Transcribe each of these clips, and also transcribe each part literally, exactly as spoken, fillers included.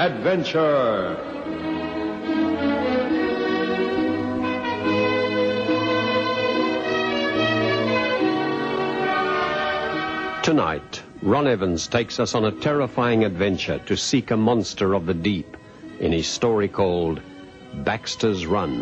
adventure. Tonight, Ron Evans takes us on a terrifying adventure to seek a monster of the deep in his story called Baxter's Run.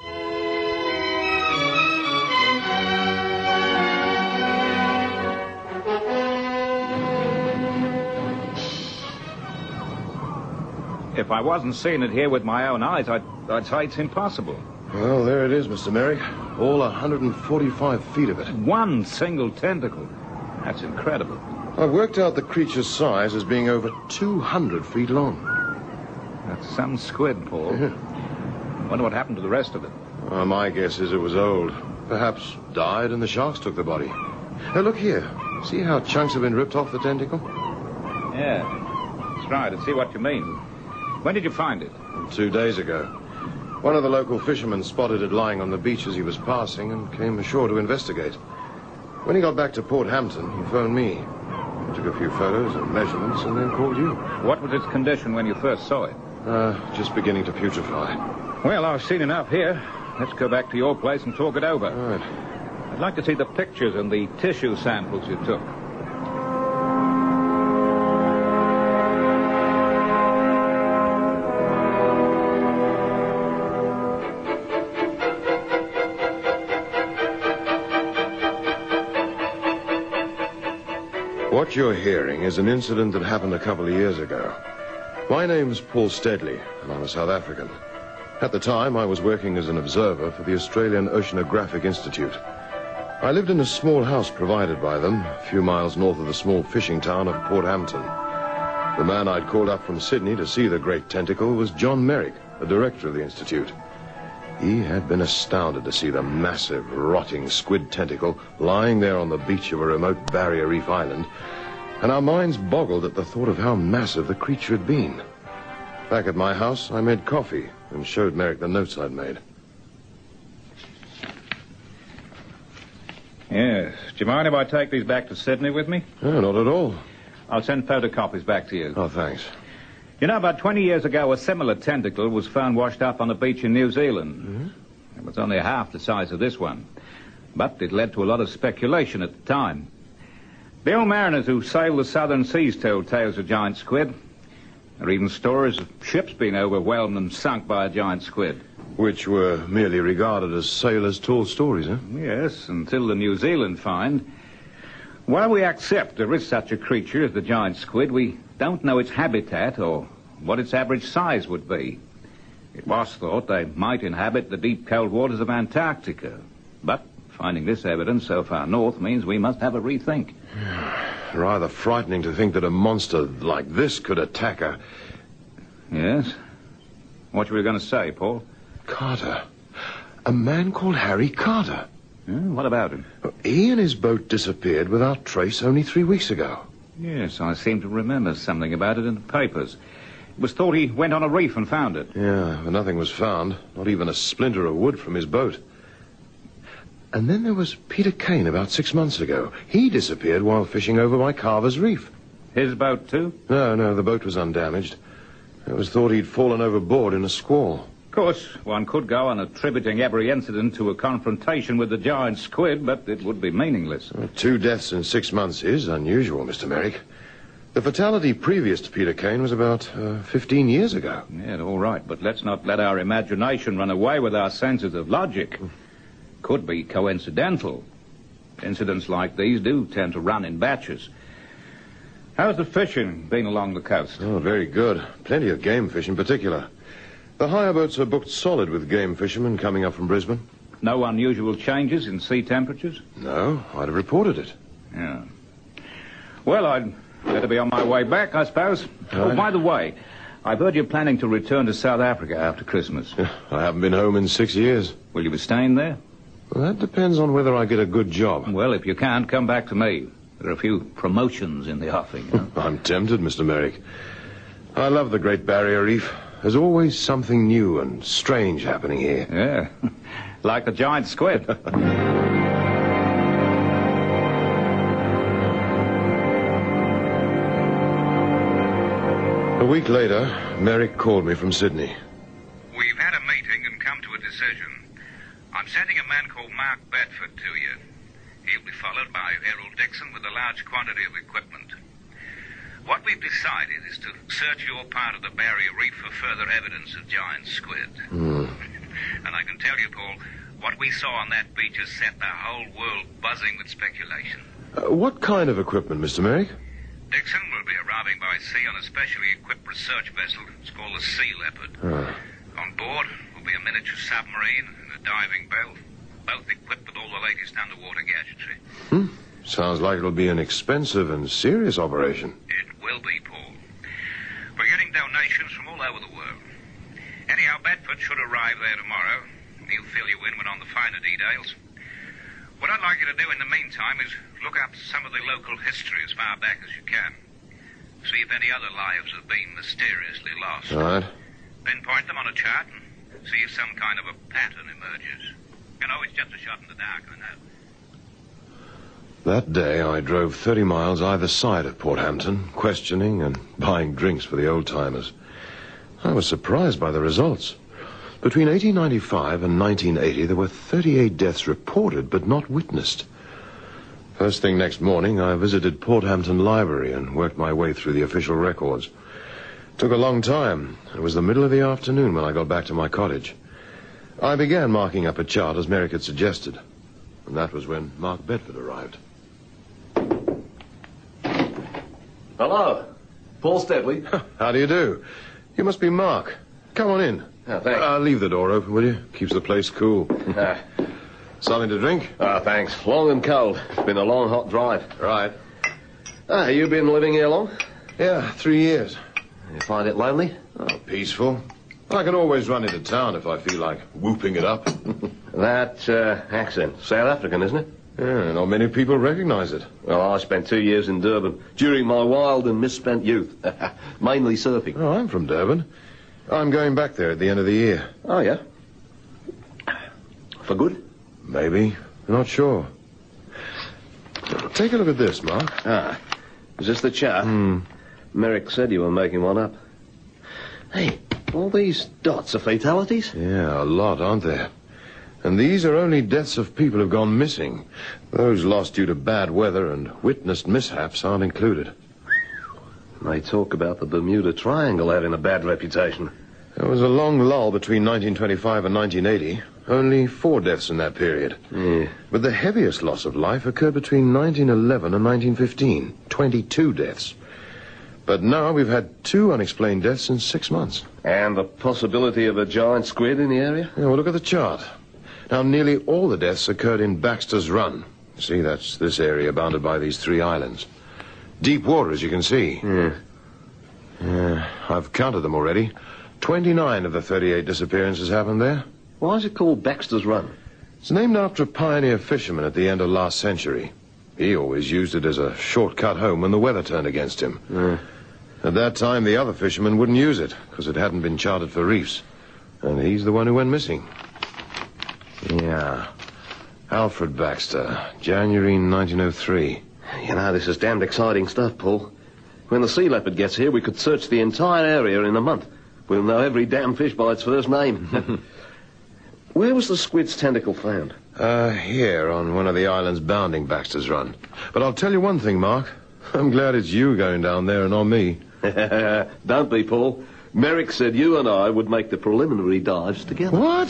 If I wasn't seeing it here with my own eyes, I'd, I'd say it's impossible. Well, there it is, Mister Merrick. All one hundred forty-five feet of it. One single tentacle. That's incredible. I've worked out the creature's size as being over two hundred feet long. That's some squid, Paul. Yeah. Wonder what happened to the rest of it. Well, my guess is it was old. Perhaps died and the sharks took the body. Now, look here. See how chunks have been ripped off the tentacle? Yeah, that's right. I see what you mean. When did you find it? Two days ago. One of the local fishermen spotted it lying on the beach as he was passing and came ashore to investigate. When he got back to Port Hampton, he phoned me. I took a few photos and measurements and then called you. What was its condition when you first saw it? Uh, just beginning to putrefy. Well, I've seen enough here. Let's go back to your place and talk it over. All right. I'd like to see the pictures and the tissue samples you took. What you're hearing is an incident that happened a couple of years ago. My name's Paul Steadley, and I'm a South African. At the time, I was working as an observer for the Australian Oceanographic Institute. I lived in a small house provided by them, a few miles north of the small fishing town of Port Hampton. The man I'd called up from Sydney to see the great tentacle was John Merrick, the director of the Institute. He had been astounded to see the massive, rotting squid tentacle lying there on the beach of a remote Barrier Reef island, and our minds boggled at the thought of how massive the creature had been. Back at my house, I made coffee and showed Merrick the notes I'd made. Yes. Do you mind if I take these back to Sydney with me? No, not at all. I'll send photocopies back to you. Oh, thanks. You know, about twenty years ago, a similar tentacle was found washed up on a beach in New Zealand. Mm-hmm. It was only half the size of this one. But it led to a lot of speculation at the time. The old mariners who sailed the southern seas told tales of giant squid. There are even stories of ships being overwhelmed and sunk by a giant squid. Which were merely regarded as sailors' tall stories, huh? Yes, until the New Zealand find. While we accept there is such a creature as the giant squid, we don't know its habitat or what its average size would be. It was thought they might inhabit the deep cold waters of Antarctica. But finding this evidence so far north means we must have a rethink. Rather frightening to think that a monster like this could attack a... Yes? What were you going to say, Paul? Carter. A man called Harry Carter. Yeah, what about him? He and his boat disappeared without trace only three weeks ago. Yes, I seem to remember something about it in the papers. It was thought he went on a reef and found it. Yeah, but nothing was found. Not even a splinter of wood from his boat. And then there was Peter Kane about six months ago. He disappeared while fishing over by Carver's Reef. His boat, too? No, no, the boat was undamaged. It was thought he'd fallen overboard in a squall. Of course, one could go on attributing every incident to a confrontation with the giant squid, but it would be meaningless. Well, two deaths in six months is unusual, Mister Merrick. The fatality previous to Peter Kane was about uh, fifteen years ago. Yeah, all right, but let's not let our imagination run away with our senses of logic. Could be coincidental. Incidents like these do tend to run in batches. How's the fishing been along the coast? Oh, very good. Plenty of game fish in particular. The hire boats are booked solid with game fishermen coming up from Brisbane. No unusual changes in sea temperatures? No, I'd have reported it. Yeah. Well, I'd better be on my way back, I suppose. All right. Oh, by the way, I've heard you're planning to return to South Africa after Christmas. I haven't been home in six years. Will you be staying there? Well, that depends on whether I get a good job. Well, if you can't, come back to me. There are a few promotions in the offing. You know? I'm tempted, Mister Merrick. I love the Great Barrier Reef. There's always something new and strange happening here. Yeah, like the giant squid. A week later, Merrick called me from Sydney. We've had a meeting and come to a decision. I'm sending a man called Mark Bedford to you. He'll be followed by Errol Dixon with a large quantity of equipment. What we've decided is to search your part of the Barrier Reef for further evidence of giant squid. Hmm. And I can tell you, Paul, what we saw on that beach has set the whole world buzzing with speculation. Uh, what kind of equipment, Mister Merrick? Dixon will be arriving by sea on a specially equipped research vessel. It's called the Sea Leopard. Oh. On board will be a miniature submarine and a diving bell, both equipped with all the latest underwater gadgetry. Hmm. Sounds like it'll be an expensive and serious operation. It will be, Paul. We're getting donations from all over the world. Anyhow, Bedford should arrive there tomorrow. He'll fill you in when on the finer details. What I'd like you to do in the meantime is look up some of the local history as far back as you can. See if any other lives have been mysteriously lost. All right. Pinpoint them on a chart and see if some kind of a pattern emerges. You know, it's just a shot in the dark, I know. That day, I drove thirty miles either side of Port Hampton, questioning and buying drinks for the old-timers. I was surprised by the results. Between eighteen ninety-five and nineteen eighty, there were thirty-eight deaths reported, but not witnessed. First thing next morning, I visited Port Hampton Library and worked my way through the official records. It took a long time. It was the middle of the afternoon when I got back to my cottage. I began marking up a chart as Merrick had suggested. And that was when Mark Bedford arrived. Hello. Paul Steadley. How do you do? You must be Mark. Come on in. Oh, thanks. Uh, leave the door open, will you? Keeps the place cool. Ah. Something to drink? Ah, thanks. Long and cold. It's been a long, hot drive. Right. Ah, you been living here long? Yeah, three years. You find it lonely? Oh, peaceful. I can always run into town if I feel like whooping it up. That uh, accent. South African, isn't it? Yeah, not many people recognize it. Well, I spent two years in Durban during my wild and misspent youth. Mainly surfing. Oh, I'm from Durban. I'm going back there at the end of the year. Oh, yeah? For good? Maybe. Not sure. Take a look at this, Mark. Ah. Is this the chart? Hmm. Merrick said you were making one up. Hey, all these dots are fatalities? Yeah, a lot, aren't there? And these are only deaths of people who've gone missing. Those lost due to bad weather and witnessed mishaps aren't included. They talk about the Bermuda Triangle having a bad reputation. There was a long lull between nineteen twenty-five and nineteen eighty. Only four deaths in that period. Yeah. But the heaviest loss of life occurred between nineteen eleven and nineteen fifteen. twenty-two deaths. But now we've had two unexplained deaths in six months. And the possibility of a giant squid in the area? Yeah, well, look at the chart. Now, nearly all the deaths occurred in Baxter's Run. See, that's this area bounded by these three islands. Deep water, as you can see. Yeah. Yeah, I've counted them already. twenty-nine of the thirty-eight disappearances happened there. Why is it called Baxter's Run? It's named after a pioneer fisherman at the end of last century. He always used it as a shortcut home when the weather turned against him. Yeah. At that time, the other fishermen wouldn't use it because it hadn't been charted for reefs. And he's the one who went missing. Yeah. Alfred Baxter, January nineteen oh three. You know, this is damned exciting stuff, Paul. When the Sea Leopard gets here, we could search the entire area in a month. We'll know every damn fish by its first name. Where was the squid's tentacle found? Uh, here, on one of the islands bounding Baxter's Run. But I'll tell you one thing, Mark. I'm glad it's you going down there and not me. Don't be, Paul. Merrick said you and I would make the preliminary dives together. What?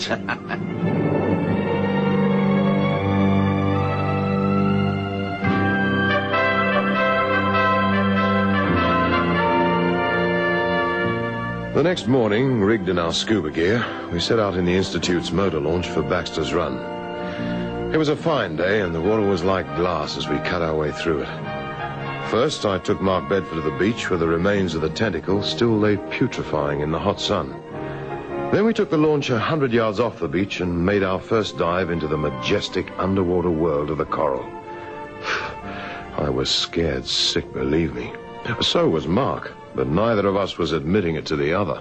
The next morning, rigged in our scuba gear, we set out in the Institute's motor launch for Baxter's Run. It was a fine day, and the water was like glass as we cut our way through it. First, I took Mark Bedford to the beach where the remains of the tentacle still lay putrefying in the hot sun. Then we took the launch a hundred yards off the beach and made our first dive into the majestic underwater world of the coral. I was scared sick, believe me. So was Mark, but neither of us was admitting it to the other.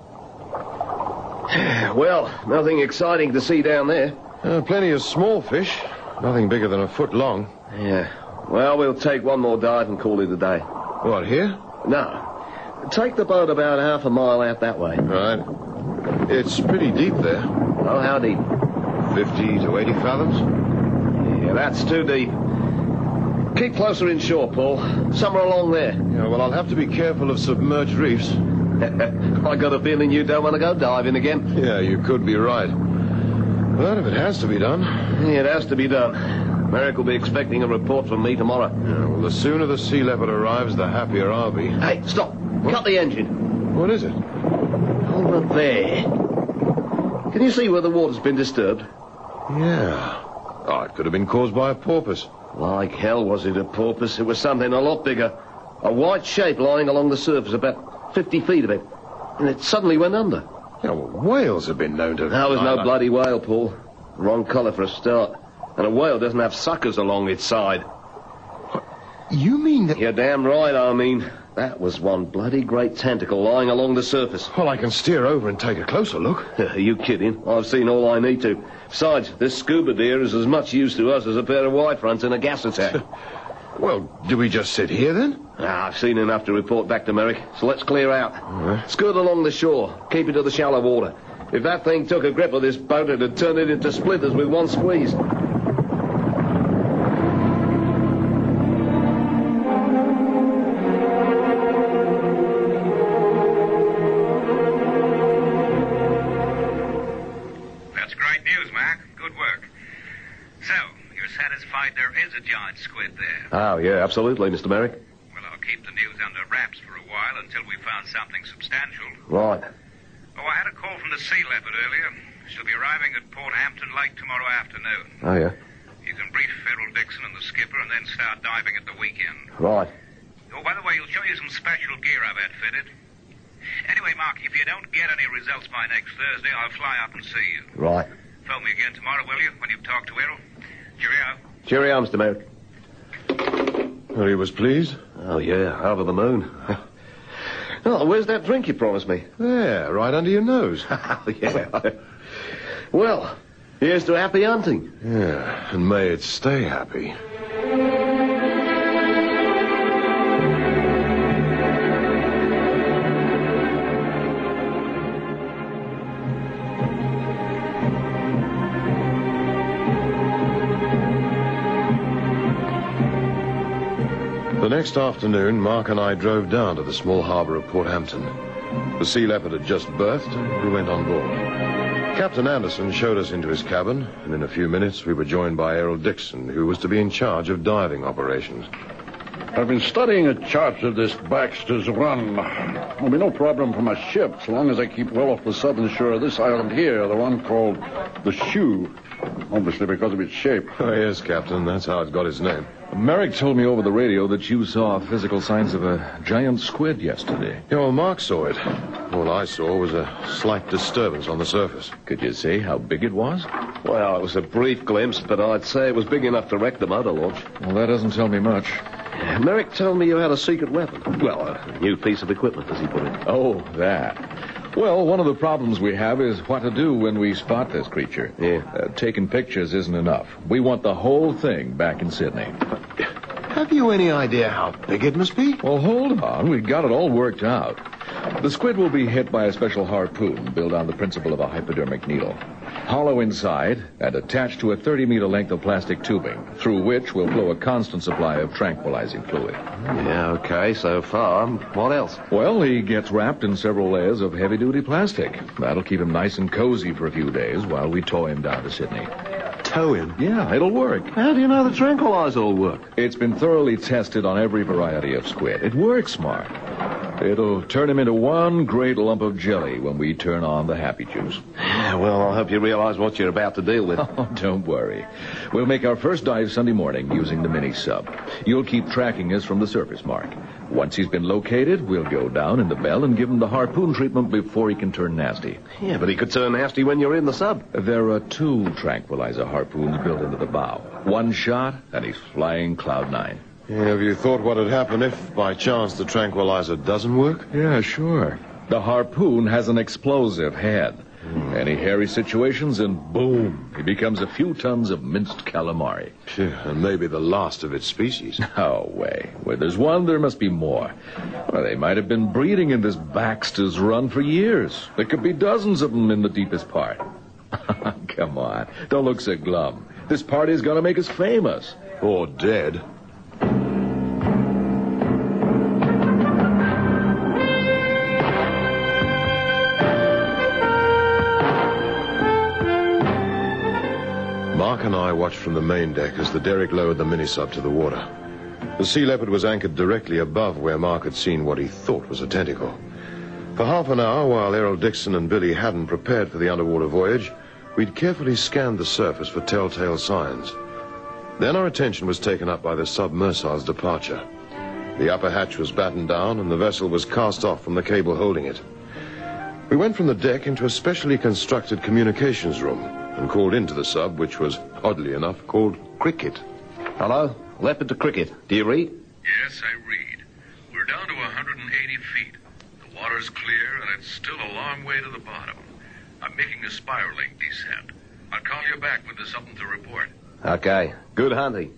Well, nothing exciting to see down there. Uh, plenty of small fish, nothing bigger than a foot long. Yeah. Well, we'll take one more dive and call it a day. What, here? No. Take the boat about half a mile out that way. Right. It's pretty deep there. Oh, how deep? Fifty to eighty fathoms. Yeah, that's too deep. Keep closer inshore, Paul. Somewhere along there. Yeah, well, I'll have to be careful of submerged reefs. I got a feeling you don't want to go diving again. Yeah, you could be right. But if it has to be done... Yeah, it has to be done. Merrick will be expecting a report from me tomorrow. Yeah, well, the sooner the sea leopard arrives, the happier I'll be. Hey, stop. What? Cut the engine. What is it? Over there. Can you see where the water's been disturbed? Yeah. Oh, it could have been caused by a porpoise. Like hell was it a porpoise. It was something a lot bigger. A white shape lying along the surface about fifty feet of it. And it suddenly went under. Yeah, well, whales have been known to... That was no I- bloody whale, Paul. Wrong colour for a start. And a whale doesn't have suckers along its side. You mean that... You're damn right, I mean. That was one bloody great tentacle lying along the surface. Well, I can steer over and take a closer look. Are you kidding? I've seen all I need to. Besides, this scuba deer is as much use to us as a pair of white fronts in a gas attack. Well, do we just sit here, then? Ah, I've seen enough to report back to Merrick, so let's clear out. right. Scoot along the shore. Keep it to the shallow water. If that thing took a grip of this boat, it'd turn it into splinters with one squeeze. That's great news, Mac. Good work. So, you're satisfied there is a giant squid there? Oh, yeah, absolutely, Mister Merrick. Well, I'll keep the news under wraps for a while until we found something substantial. Right. Oh, I had a call from the sea leopard earlier. She'll be arriving at Port Hampton late tomorrow afternoon. Oh, yeah. You can brief Federal Dixon and the skipper and then start diving at the weekend. Right. Oh, by the way, he'll show you some special gear I've had fitted. Anyway, Mark, if you don't get any results by next Thursday, I'll fly up and see you. Right. Phone me again tomorrow, will you, when you've talked to Errol? Cheerio. Cheerio, Mister Merrick. Well, he was pleased. Oh, yeah, over the moon. Oh, where's that drink you promised me? There, right under your nose. Yeah. Well, here's to happy hunting. Yeah, and may it stay happy. The next afternoon, Mark and I drove down to the small harbour of Port Hampton. The Sea Leopard had just berthed, and we went on board. Captain Anderson showed us into his cabin, and in a few minutes we were joined by Errol Dixon, who was to be in charge of diving operations. I've been studying a chart of this Baxter's Run. There'll be no problem for my ship, so long as I keep well off the southern shore of this island here, the one called the Shoe. Obviously because of its shape. Oh, yes, Captain, that's how it got its name. Merrick told me over the radio that you saw physical signs of a giant squid yesterday. Yeah, well, Mark saw it. All I saw was a slight disturbance on the surface. Could you say how big it was? Well, it was a brief glimpse, but I'd say it was big enough to wreck the motor launch. Well, that doesn't tell me much. Merrick told me you had a secret weapon. Well, a new piece of equipment, as he put it. Oh, that. Well, one of the problems we have is what to do when we spot this creature. Yeah. Uh, taking pictures isn't enough. We want the whole thing back in Sydney. Have you any idea how big it must be? Well, hold on. We've got it all worked out. The squid will be hit by a special harpoon built on the principle of a hypodermic needle. Hollow inside and attached to a thirty-meter length of plastic tubing, through which will flow a constant supply of tranquilizing fluid. Yeah, okay, so far. What else? Well, he gets wrapped in several layers of heavy-duty plastic. That'll keep him nice and cozy for a few days while we tow him down to Sydney. Tow him? Yeah, it'll work. How do you know the tranquilizer will work? It's been thoroughly tested on every variety of squid. It works, Mark. It'll turn him into one great lump of jelly when we turn on the happy juice. Yeah, well, I hope you realize what you're about to deal with. Oh, don't worry. We'll make our first dive Sunday morning using the mini sub. You'll keep tracking us from the surface, Mark. Once he's been located, we'll go down in the bell and give him the harpoon treatment before he can turn nasty. Yeah, but he could turn nasty when you're in the sub. There are two tranquilizer harpoons built into the bow. One shot, and he's flying cloud nine. Yeah, have you thought what would happen if, by chance, the tranquilizer doesn't work? Yeah, sure. The harpoon has an explosive head. Any hairy situations, and boom, he becomes a few tons of minced calamari. Phew, and maybe the last of its species. No way. Where there's one, there must be more. Well, they might have been breeding in this Baxter's Run for years. There could be dozens of them in the deepest part. Come on, don't look so glum. This party's gonna make us famous. Or dead. Mark and I watched from the main deck as the derrick lowered the mini-sub to the water. The Sea Leopard was anchored directly above where Mark had seen what he thought was a tentacle. For half an hour, while Errol Dixon and Billy hadn't prepared for the underwater voyage, we'd carefully scanned the surface for telltale signs. Then our attention was taken up by the submersile's departure. The upper hatch was battened down and the vessel was cast off from the cable holding it. We went from the deck into a specially constructed communications room and called into the sub, which was, oddly enough, called Cricket. Hello? Leopard to Cricket. Do you read? Yes, I read. We're down to one hundred eighty feet. The water's clear, and it's still a long way to the bottom. I'm making a spiraling descent. I'll call you back when there's something to report. Okay. Good hunting.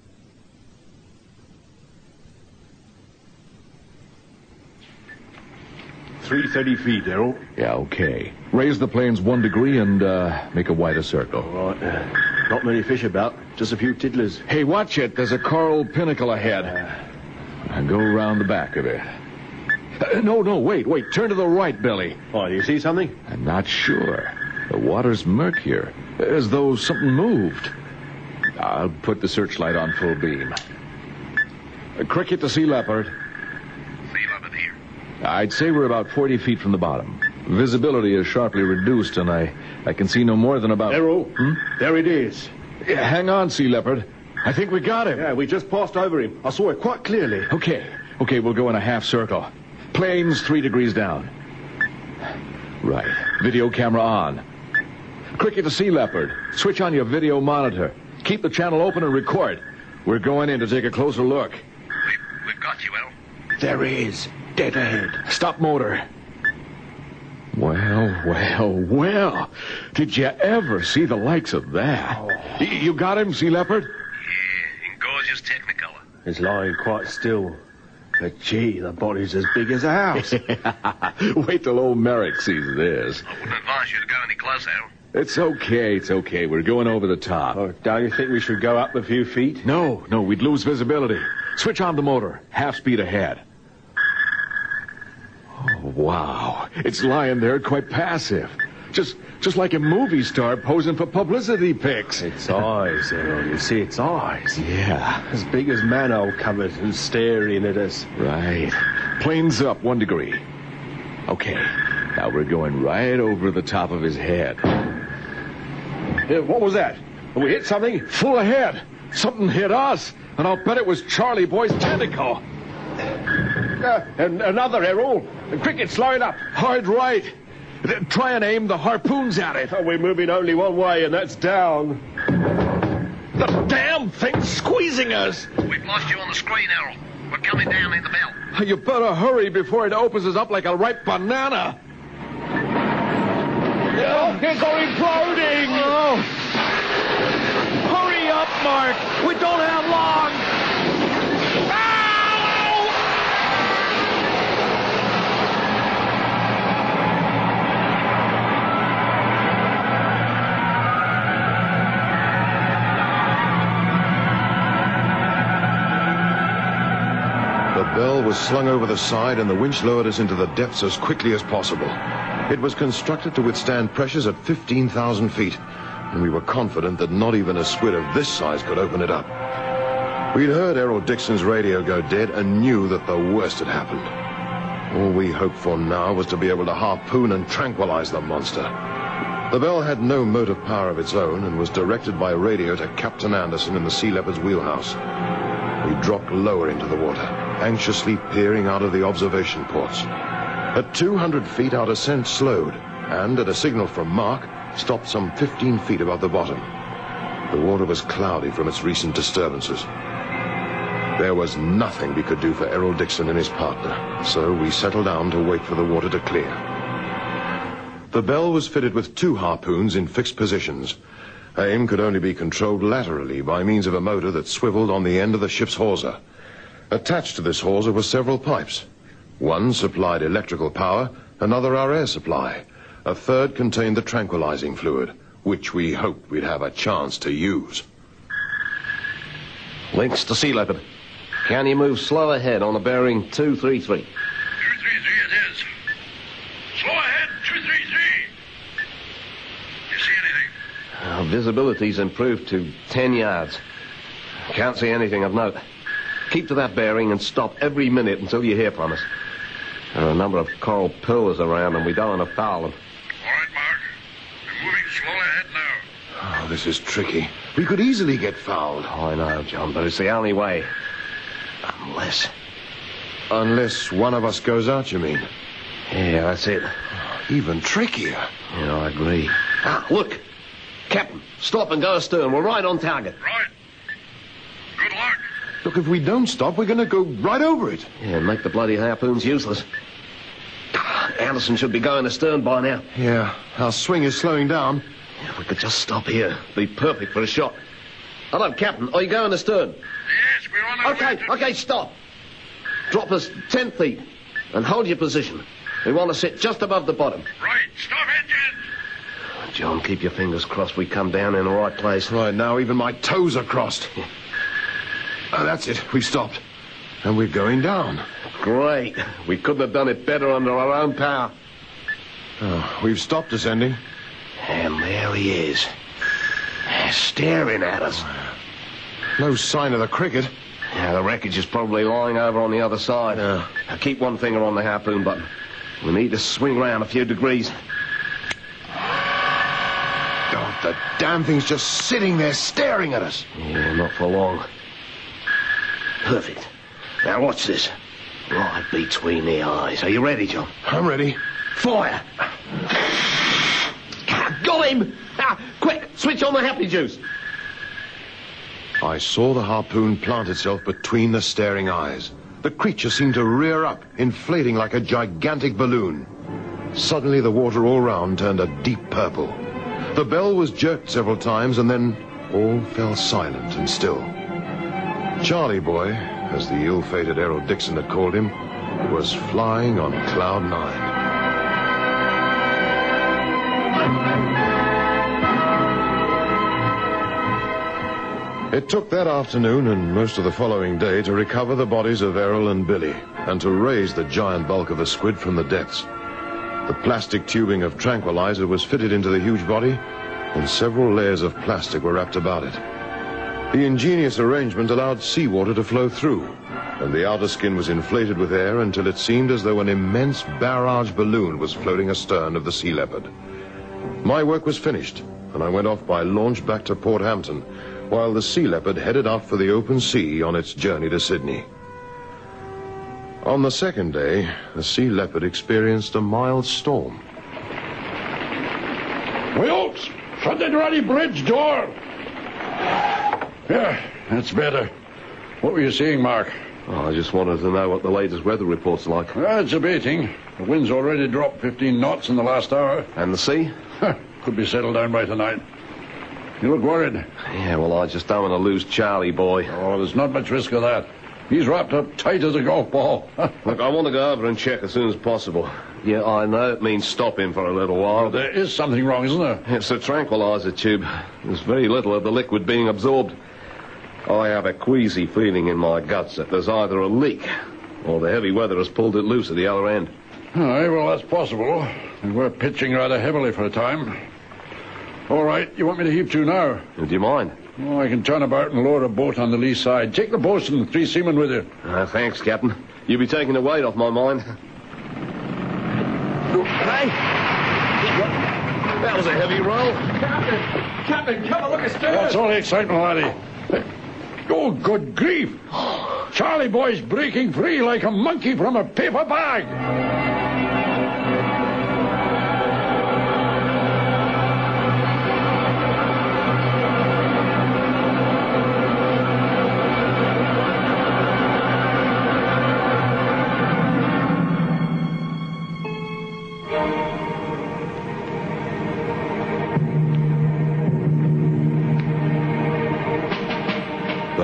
three thirty feet, Errol. Yeah, okay. Raise the planes one degree and uh, make a wider circle. All right. Uh, not many fish about. Just a few tiddlers. Hey, watch it. There's a coral pinnacle ahead. Uh, go around the back of it. Uh, no, no, wait, wait. Turn to the right, Billy. Oh, do you see something? I'm not sure. The water's murkier, as though something moved. I'll put the searchlight on full beam. Uh, Cricket to Sea Leopard. Sea Leopard here. I'd say we're about forty feet from the bottom. Visibility is sharply reduced, and I, I can see no more than about... Errol, Hmm? there it is. Yeah, hang on, Sea Leopard. I think we got him. Yeah, we just passed over him. I saw it quite clearly. Okay, okay, we'll go in a half circle. Planes three degrees down. Right, video camera on. Cricket to Sea Leopard. Switch on your video monitor. Keep the channel open and record. We're going in to take a closer look. We've, we've got you, Errol. There he is. Dead ahead. Stop motor. Well, well, well. Did you ever see the likes of that? Oh. Y- you got him, Sea Leopard? Yeah, in gorgeous Technicolor. He's lying quite still. But gee, the body's as big as a house. Wait till old Merrick sees this. I wouldn't advise you to go any closer, Errol. It's okay, it's okay. We're going over the top. Oh, don't you think we should go up a few feet? No, no, we'd lose visibility. Switch on the motor. Half speed ahead. Oh, wow. It's lying there quite passive. Just just like a movie star posing for publicity pics. Its eyes, Errol. You see its eyes. Yeah. As big as manhole covers and staring at us. Right. Planes up one degree. Okay. Now we're going right over the top of his head. Yeah, what was that? We hit something? Full ahead. Something hit us. And I'll bet it was Charlie Boy's tentacle. Uh, and another, Errol. The Cricket's lined up. Hard right. Try and aim the harpoons at it. Oh, we're moving only one way, and that's down. The damn thing's squeezing us. We've lost you on the screen, Errol. We're coming down in the belt. You better hurry before it opens us up like a ripe banana. Oh, it's all imploding! Oh. Hurry up, Mark. We don't have long. The bell was slung over the side and the winch lowered us into the depths as quickly as possible. It was constructed to withstand pressures at fifteen thousand feet, and we were confident that not even a squid of this size could open it up. We'd heard Errol Dixon's radio go dead and knew that the worst had happened. All we hoped for now was to be able to harpoon and tranquilize the monster. The bell had no motive power of its own and was directed by radio to Captain Anderson in the Sea Leopard's wheelhouse. We dropped lower into the water, anxiously peering out of the observation ports. At two hundred feet, our descent slowed, and at a signal from Mark, stopped some fifteen feet above the bottom. The water was cloudy from its recent disturbances. There was nothing we could do for Errol Dixon and his partner, so we settled down to wait for the water to clear. The Belle was fitted with two harpoons in fixed positions. Aim could only be controlled laterally by means of a motor that swiveled on the end of the ship's hawser. Attached to this hawser were several pipes. One supplied electrical power, another our air supply. A third contained the tranquilizing fluid, which we hoped we'd have a chance to use. Links to Sea Leopard. Can you move slow ahead on a bearing two three three? two three three it is. Slow ahead, two three three. You see anything? Our visibility's improved to ten yards. Can't see anything of note. Keep to that bearing and stop every minute until you hear from us. There are a number of coral pillars around and we don't want to foul them. All right, Mark. We're moving slow ahead now. Oh, this is tricky. We could easily get fouled. I know, John, but it's the only way. Unless... Unless one of us goes out, you mean? Yeah, that's it. Even trickier. Yeah, I agree. Ah, look. Captain, stop and go astern. We're right on target. Right. Good luck. Look, if we don't stop, we're going to go right over it. Yeah, make the bloody harpoons useless. Anderson should be going astern by now. Yeah, our swing is slowing down. If we could just stop here, be perfect for a shot. Hello, Captain. Are you going astern? Yes, we're on our Okay, way to... okay, stop. Drop us ten feet and hold your position. We want to sit just above the bottom. Right, stop engines. John, keep your fingers crossed we come down in the right place. Right, now even my toes are crossed. Oh, that's it. We've stopped. And we're going down. Great. We couldn't have done it better under our own power. Oh, we've stopped descending. And there he is. Staring at us. No sign of the cricket. Yeah, the wreckage is probably lying over on the other side. Yeah. Now keep one finger on the harpoon button. We need to swing round a few degrees. Oh, the damn thing's just sitting there staring at us. Yeah, not for long. Perfect. Now watch this. Right between the eyes. Are you ready, John? I'm ready. Fire! Got him! Ah, quick, switch on the happy juice. I saw the harpoon plant itself between the staring eyes. The creature seemed to rear up, inflating like a gigantic balloon. Suddenly the water all round turned a deep purple. The bell was jerked several times and then all fell silent and still. Charlie Boy, as the ill-fated Errol Dixon had called him, was flying on cloud nine. It took that afternoon and most of the following day to recover the bodies of Errol and Billy and to raise the giant bulk of the squid from the depths. The plastic tubing of tranquilizer was fitted into the huge body and several layers of plastic were wrapped about it. The ingenious arrangement allowed seawater to flow through, and the outer skin was inflated with air until it seemed as though an immense barrage balloon was floating astern of the Sea Leopard. My work was finished, and I went off by launch back to Port Hampton, while the Sea Leopard headed out for the open sea on its journey to Sydney. On the second day, the Sea Leopard experienced a mild storm. Wilkes, shut that ruddy bridge door. Yeah, that's better. What were you seeing, Mark? Oh, I just wanted to know what the latest weather report's like. Well, it's abating. The wind's already dropped fifteen knots in the last hour. And the sea? Could be settled down by tonight. You look worried. Yeah, well, I just don't want to lose Charlie Boy. Oh, there's not much risk of that. He's wrapped up tight as a golf ball. Look, I want to go over and check as soon as possible. Yeah, I know it means stop him for a little while. There is something wrong, isn't there? It's the tranquilizer tube. There's very little of the liquid being absorbed. I have a queasy feeling in my guts that there's either a leak or the heavy weather has pulled it loose at the other end. All right, well, that's possible. And we're pitching rather heavily for a time. All right, you want me to heave to now? Do you mind? Oh, I can turn about and lower a boat on the lee side. Take the boatswain and three seamen with you. Uh, thanks, Captain. You'll be taking the weight off my mind. Hey! That was a heavy roll. Captain! Captain, come and look astern! What's all the excitement, laddie? Oh, good grief! Charlie Boy's breaking free like a monkey from a paper bag!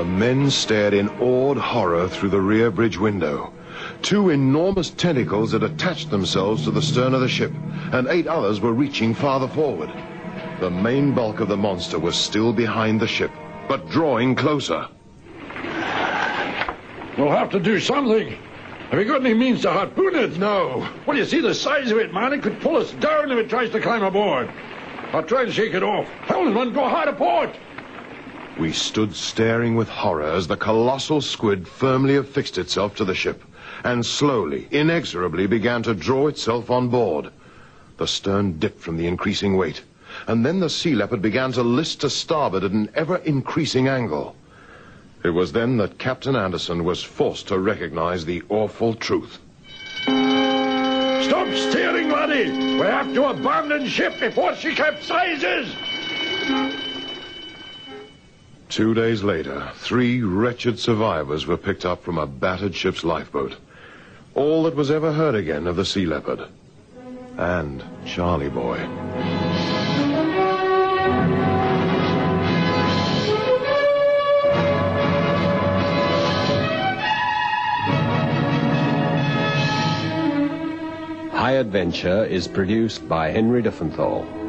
The men stared in awed horror through the rear bridge window. Two enormous tentacles had attached themselves to the stern of the ship, and eight others were reaching farther forward. The main bulk of the monster was still behind the ship, but drawing closer. We'll have to do something. Have you got any means to harpoon it? No. Well, you see the size of it, man. It could pull us down if it tries to climb aboard. I'll try and shake it off. Helmsman, go hard aport. We stood staring with horror as the colossal squid firmly affixed itself to the ship and slowly, inexorably began to draw itself on board. The stern dipped from the increasing weight, and then the sea leopard began to list to starboard at an ever-increasing angle. It was then that Captain Anderson was forced to recognize the awful truth. Stop steering, laddie! We have to abandon ship before she capsizes! Two days later, three wretched survivors were picked up from a battered ship's lifeboat. All that was ever heard again of the sea leopard. And Charlie Boy. High Adventure is produced by Henry Diffenthal.